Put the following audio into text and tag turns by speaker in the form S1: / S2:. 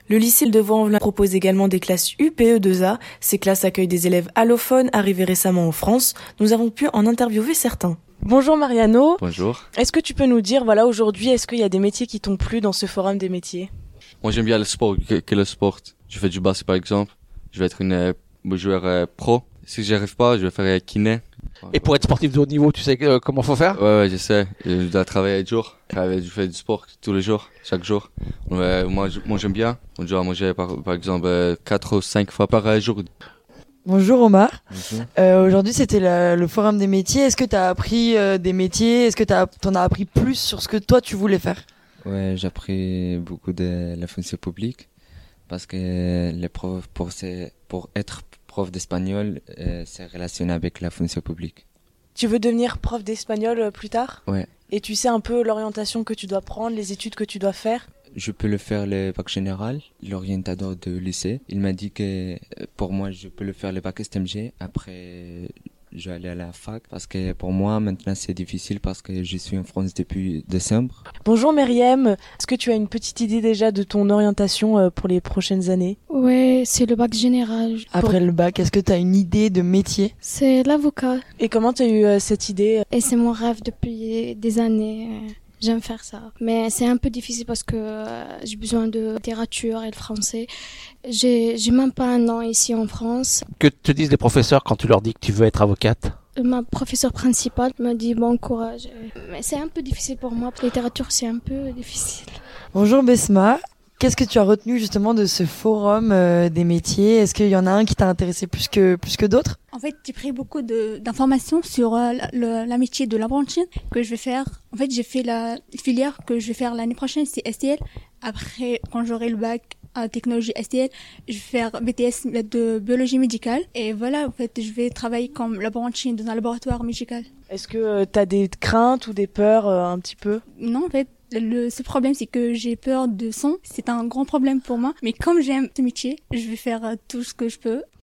S1: Le lycée de Vaux-en-Velin propose également des classes UPE2A. Ces classes accueillent des élèves allophones arrivés récemment en France. Nous avons pu en interviewer certains. Bonjour Mariano.
S2: Bonjour.
S1: Est-ce que tu peux nous dire, aujourd'hui, est-ce qu'il y a des métiers qui t'ont plu dans ce forum des métiers?
S2: Moi j'aime bien le sport. Quel sport? Je fais du basket par exemple. Je vais être un joueur pro. Si j'y arrive pas, je vais faire kiné.
S3: Et pour être sportif de haut niveau, tu sais comment faut faire?
S2: Ouais, je sais. Je dois travailler dur. Je fais du sport tous les jours, chaque jour. Moi j'aime bien. On doit manger par exemple 4 ou 5 fois par jour.
S4: Bonjour Omar.
S2: Bonjour.
S4: Aujourd'hui c'était le forum des métiers. Est-ce que tu as appris des métiers? Est-ce que t'en as appris plus sur ce que toi tu voulais faire?
S5: Ouais, j'ai appris beaucoup de la fonction publique parce que les profs, pour être prof d'espagnol, c'est relationné avec la fonction publique.
S1: Tu veux devenir prof d'espagnol plus tard?
S5: Ouais.
S1: Et tu sais un peu l'orientation que tu dois prendre, les études que tu dois faire?
S5: Je peux le faire le bac général, l'orientateur de lycée. Il m'a dit que pour moi, je peux le faire le bac STMG. Après, je vais aller à la fac parce que pour moi, maintenant, c'est difficile parce que je suis en France depuis décembre.
S1: Bonjour Myriam, est-ce que tu as une petite idée déjà de ton orientation pour les prochaines années?
S6: Ouais, c'est le bac général.
S4: Après le bac, est-ce que tu as une idée de métier?
S6: C'est l'avocat.
S1: Et comment tu as eu cette idée?
S6: Et c'est mon rêve depuis des années. J'aime faire ça. Mais c'est un peu difficile parce que j'ai besoin de littérature et le français. J'ai même pas un an ici en France.
S3: Que te disent les professeurs quand tu leur dis que tu veux être avocate?
S6: Ma professeure principale m'a dit bon courage. Mais c'est un peu difficile pour moi. La littérature, c'est un peu difficile.
S4: Bonjour Besma. Qu'est-ce que tu as retenu justement de ce forum des métiers? Est-ce qu'il y en a un qui t'a intéressé plus que d'autres?
S7: En fait, j'ai pris beaucoup d'informations sur la métier de l'apprenti que je vais faire. En fait, j'ai fait la filière que je vais faire l'année prochaine, c'est STL. Après, quand j'aurai le bac en technologie STL, je vais faire BTS de biologie médicale. Et voilà, en fait, je vais travailler comme l'apprenti dans un laboratoire médical.
S1: Est-ce que tu as des craintes ou des peurs un petit peu?
S7: Non, en fait. Ce problème, c'est que j'ai peur de son. C'est un grand problème pour moi. Mais comme j'aime ce métier, je vais faire tout ce que je peux